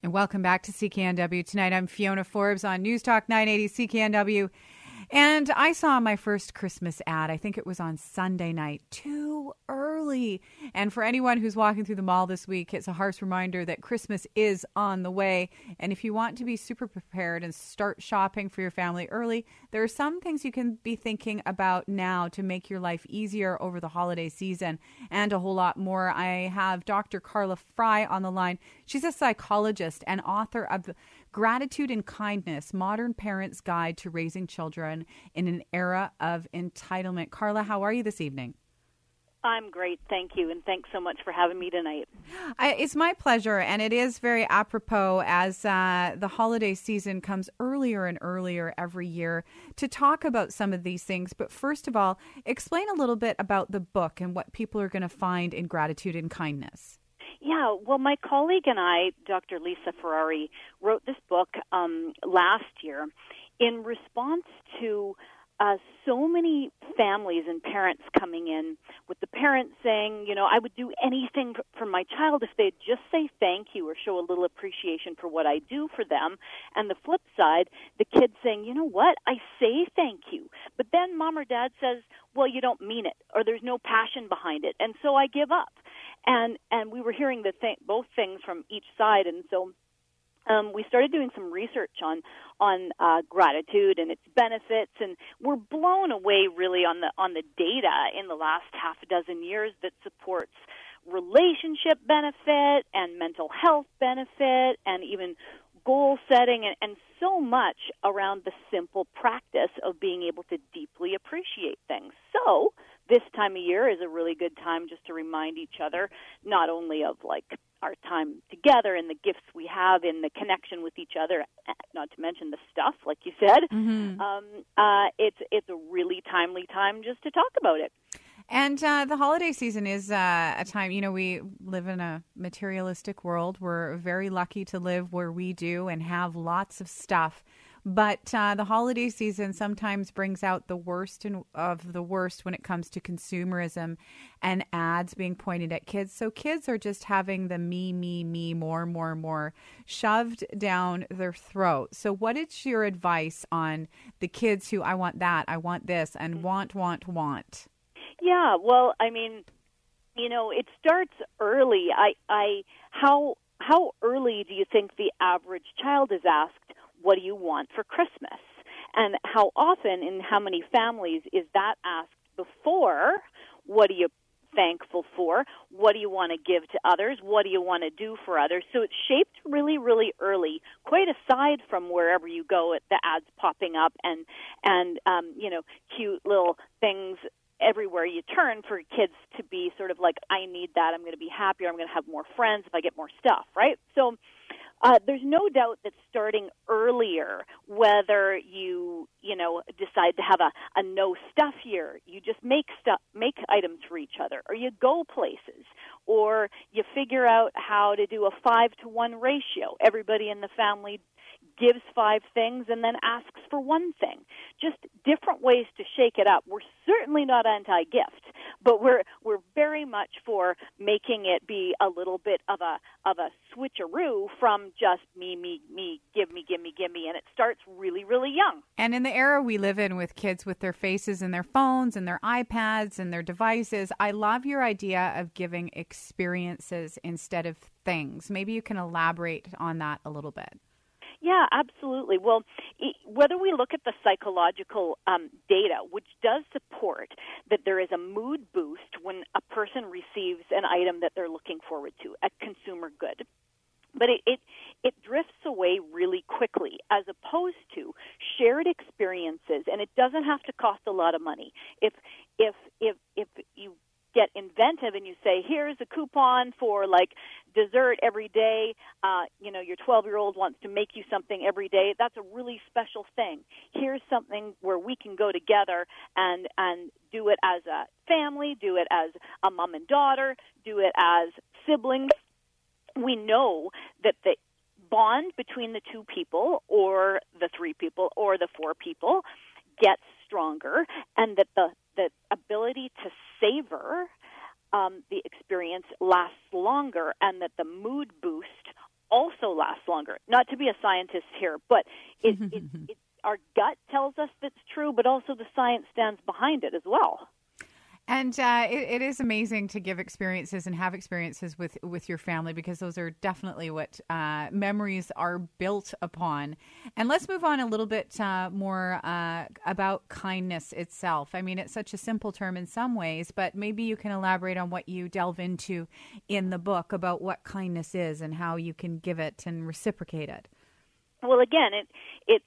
And welcome back to CKNW. Tonight I'm Fiona Forbes on News Talk 980 CKNW. And I saw my first Christmas ad. I think it was on Sunday night. Too early. And for anyone who's walking through the mall this week, it's a harsh reminder that Christmas is on the way. And if you want to be super prepared and start shopping for your family early, there are some things you can be thinking about now to make your life easier over the holiday season and a whole lot more. I have Dr. Carla Fry on the line. She's a psychologist and author of Gratitude and Kindness, Modern Parents' Guide to Raising Children in an Era of Entitlement. Carla, how are you this evening? I'm great, thank you, and thanks so much for having me tonight. It's my pleasure, and it is very apropos as the holiday season comes earlier and earlier every year to talk about some of these things. But first of all, explain a little bit about the book and what people are going to find in Gratitude and Kindness. Yeah, well, my colleague and I, Dr. Lisa Ferrari, wrote this book last year in response to so many families and parents coming in with the parents saying, you know, I would do anything for my child if they'd just say thank you or show a little appreciation for what I do for them. And the flip side, the kids saying, you know what, I say thank you, but then mom or dad says, well, you don't mean it, or there's no passion behind it, and so I give up. And we were hearing both things from each side, and so we started doing some research on gratitude and its benefits, and we're blown away really on the data in the last half a dozen years that supports relationship benefit and mental health benefit and even goal setting and so much around the simple practice of being able to deeply appreciate things. So this time of year is a really good time just to remind each other not only of like our time together and the gifts we have in the connection with each other, not to mention the stuff, like you said. Mm-hmm. It's a really timely time just to talk about it. And the holiday season is a time, you know, we live in a materialistic world. We're very lucky to live where we do and have lots of stuff. But the holiday season sometimes brings out the worst of the worst when it comes to consumerism and ads being pointed at kids. So kids are just having the me, more shoved down their throat. So what is your advice on the kids who I want that, I want this, and want? Yeah, well, I mean, you know, it starts early. How early do you think the average child is asked, what do you want for Christmas? And how often, in how many families, is that asked before, what are you thankful for? What do you want to give to others? What do you want to do for others? So it's shaped really, really early, quite aside from wherever you go, the ads popping up and you know, cute little things everywhere you turn for kids to be sort of like, I need that, I'm going to be happier, I'm going to have more friends if I get more stuff, right? So there's no doubt that starting earlier, whether you know, decide to have a no stuff year, you just make items for each other, or you go places, or you figure out how to do a 5-to-1 ratio. Everybody in the family gives 5 things and then asks for 1 thing. Just different ways to shake it up. We're certainly not anti-gift, but we're very much for making it be a little bit of a switcheroo from just me, give me, and it starts really, really young. And in the era we live in with kids with their faces and their phones and their iPads and their devices, I love your idea of giving experiences instead of things. Maybe you can elaborate on that a little bit. Yeah, absolutely. Well, whether we look at the psychological data, which does support that there is a mood boost when a person receives an item that they're looking forward to, a consumer good, but it drifts away really quickly as opposed to shared experiences, and it doesn't have to cost a lot of money. If you get inventive and you say, here's a coupon for like dessert every day, you know, your 12-year-old wants to make you something every day, that's a really special thing. Here's something where we can go together and do it as a family, do it as a mom and daughter, do it as siblings. We know that the bond between the 2 people or the 3 people or the 4 people gets stronger, and that the ability to savor the experience lasts longer, and that the mood boost also last longer. Not to be a scientist here, but our gut tells us that's true, but also the science stands behind it as well. And it is amazing to give experiences and have experiences with your family, because those are definitely what memories are built upon. And let's move on a little bit more about kindness itself. I mean, it's such a simple term in some ways, but maybe you can elaborate on what you delve into in the book about what kindness is and how you can give it and reciprocate it. Well, again, it's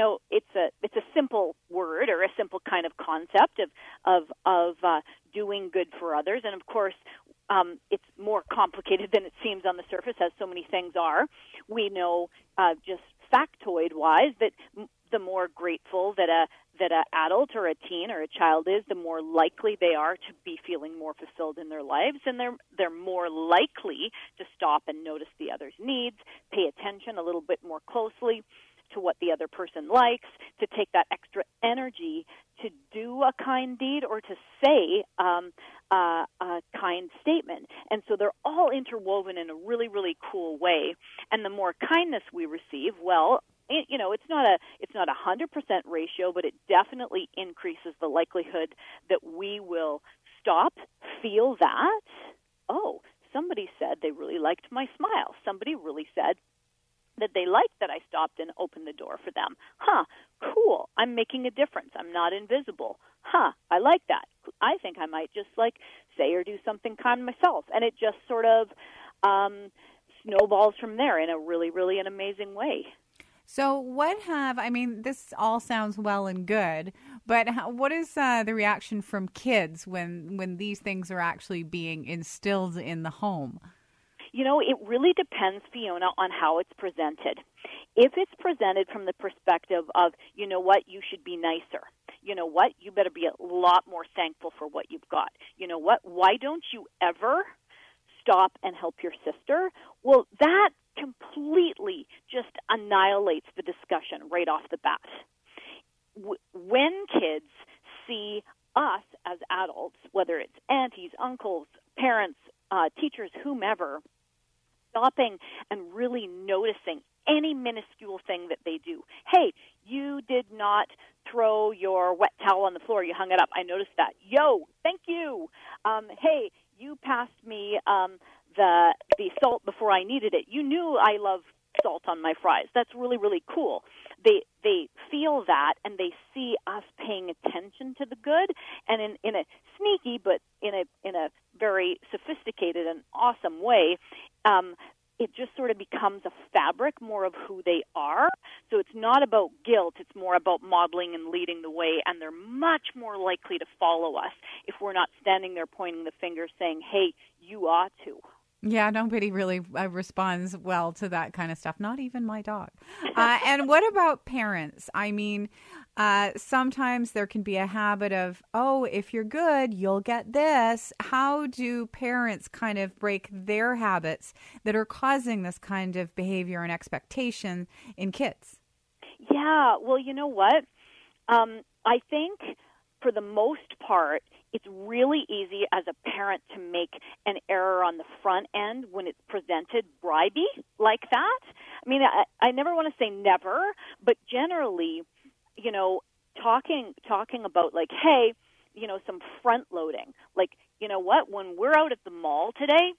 a simple word or a simple kind of concept of doing good for others, and of course, it's more complicated than it seems on the surface, as so many things are. We know just factoid-wise that the more grateful that a adult or a teen or a child is, the more likely they are to be feeling more fulfilled in their lives, and they're more likely to stop and notice the other's needs, pay attention a little bit more closely to what the other person likes, to take that extra energy to do a kind deed or to say a kind statement. And so they're all interwoven in a really, really cool way. And the more kindness we receive, well, it's not a 100% ratio, but it definitely increases the likelihood that we will stop, feel that, oh, somebody said they really liked my smile. Somebody really said that they liked that I stopped and opened the door for them. Cool. I'm making a difference. I'm not invisible. I like that. I think I might just say or do something kind myself. And it just sort of snowballs from there in a really, really an amazing way. So this all sounds well and good, but what is the reaction from kids when these things are actually being instilled in the home? It really depends, Fiona, on how it's presented. If it's presented from the perspective of, you know what, you should be nicer. You know what, you better be a lot more thankful for what you've got. You know what, why don't you ever stop and help your sister? Well, that completely just annihilates the discussion right off the bat. When kids see us as adults, whether it's aunties, uncles, parents, teachers, whomever, stopping and really noticing any minuscule thing that they do. Hey, you did not throw your wet towel on the floor. You hung it up. I noticed that. Yo, thank you. Hey, you passed me the salt before I needed it. You knew I love salt on my fries. That's really, really cool. They feel that, and they see us paying attention to the good, and in a sneaky but in a very sophisticated and awesome way, it just sort of becomes a fabric more of who they are. So it's not about guilt. It's more about modeling and leading the way, and they're much more likely to follow us if we're not standing there pointing the finger saying, hey, you ought to. Yeah, nobody really responds well to that kind of stuff, not even my dog. And what about parents? I mean, sometimes there can be a habit of, oh, if you're good, you'll get this. How do parents kind of break their habits that are causing this kind of behavior and expectation in kids? Yeah, well, you know what? I think for the most part, it's really easy as a parent to make an error on the front end when it's presented bribey like that. I mean, I never want to say never, but generally, talking about hey, some front loading. You know what? When we're out at the mall today,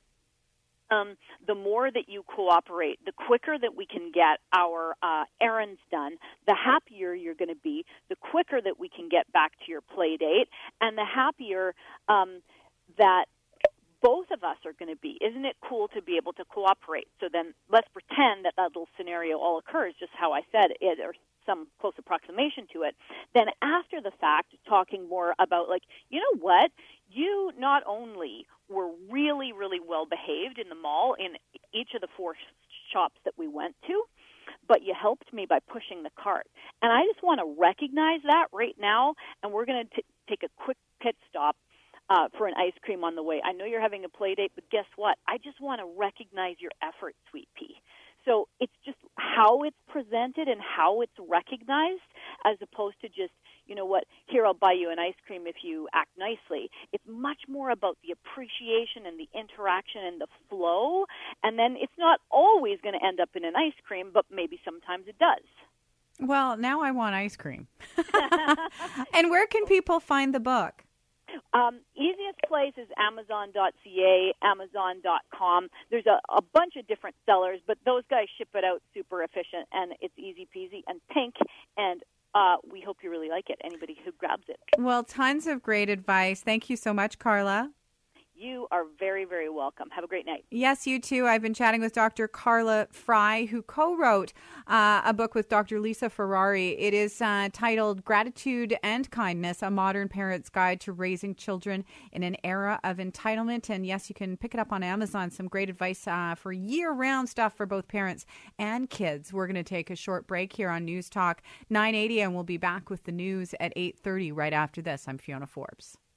the more that you cooperate, the quicker that we can get our errands done, the happier you're going to be, the quicker that we can get back to your play date, and the happier that both of us are going to be. Isn't it cool to be able to cooperate? So then let's pretend that little scenario all occurs, just how I said it, or some close approximation to it. Then after the fact, talking more about you know what? You not only were really, really well behaved in the mall in each of the 4 shops that we went to, but you helped me by pushing the cart. And I just want to recognize that right now, and we're going to take a quick pit stop for an ice cream on the way. I know you're having a play date, but guess what? I just want to recognize your effort, Sweet Pea. So it's just how it's presented and how it's recognized, as opposed to just, you know what, here, I'll buy you an ice cream if you act nicely. It's much more about the appreciation and the interaction and the flow. And then it's not always going to end up in an ice cream, but maybe sometimes it does. Well, now I want ice cream. And where can people find the book? Easiest place is Amazon.ca, Amazon.com. There's a bunch of different sellers, but those guys ship it out super efficient, and it's easy peasy and pink, and we hope you really like it, anybody who grabs it. Well, tons of great advice. Thank you so much, Carla. You are very, very welcome. Have a great night. Yes, you too. I've been chatting with Dr. Carla Frey, who co-wrote a book with Dr. Lisa Ferrari. It is titled Gratitude and Kindness, A Modern Parent's Guide to Raising Children in an Era of Entitlement. And yes, you can pick it up on Amazon. Some great advice for year-round stuff for both parents and kids. We're going to take a short break here on News Talk 980, and we'll be back with the news at 8:30 right after this. I'm Fiona Forbes.